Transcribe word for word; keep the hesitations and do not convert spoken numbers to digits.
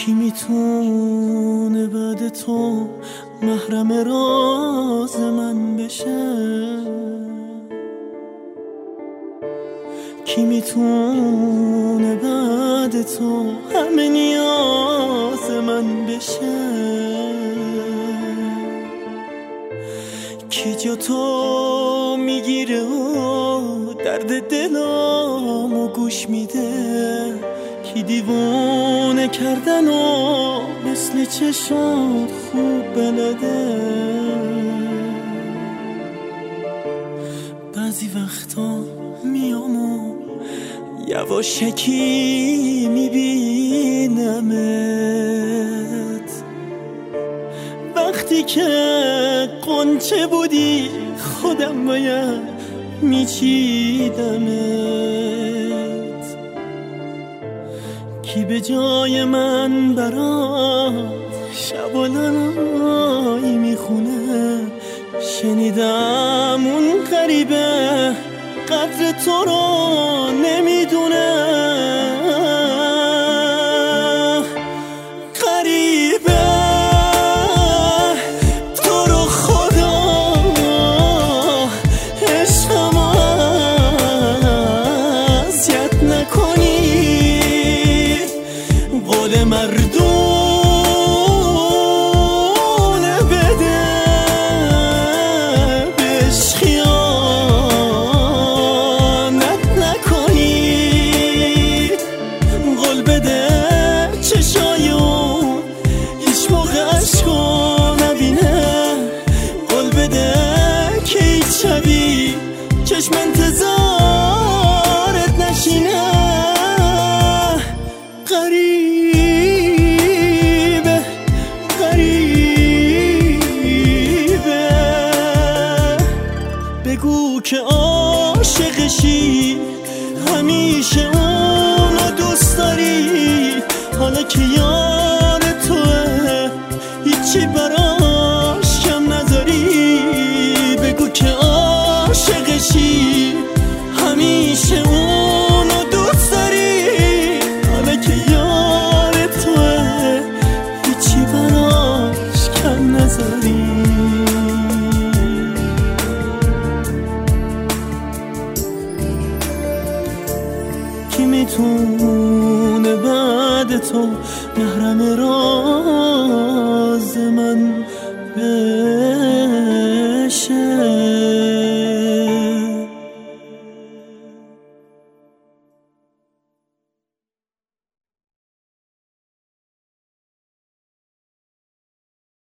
کی میتونه بعد تو محرم راز من بشه؟ کی میتونه بعد تو همه نیاز من بشه؟ کی جا تو میگیره و درد دلامو گوش میده؟ کی دیوونه کردن و مثل چشات خوب بلده؟ بعضی وقتا میام و یواشکی میبینمت، وقتی که قنچه بودی خودم باید میچیدمت. کی به جای من برات شبالایی میخونه؟ شنیدم اون غریبه قدر تو رو نمیدونه. غریبه تو رو خدا عشقم اذیت نکنی، قول مردونه بده بهش خیانت نکنی. قول بده چشایون هیچ موقع عشقو نبینه. قول بده که هیچ شبی چشم انتظارت نشینه. غریبه غریبه بگو که عاشقشی، همیشه اونو دوست داری. حالا که یار توه هیچی براش کم نذاری. بگو که عاشقشی، همیشه اونو دوست داری. حالا که یار توه هیچی براش کم نذاری. کی میتونه بعد تو محرم راز من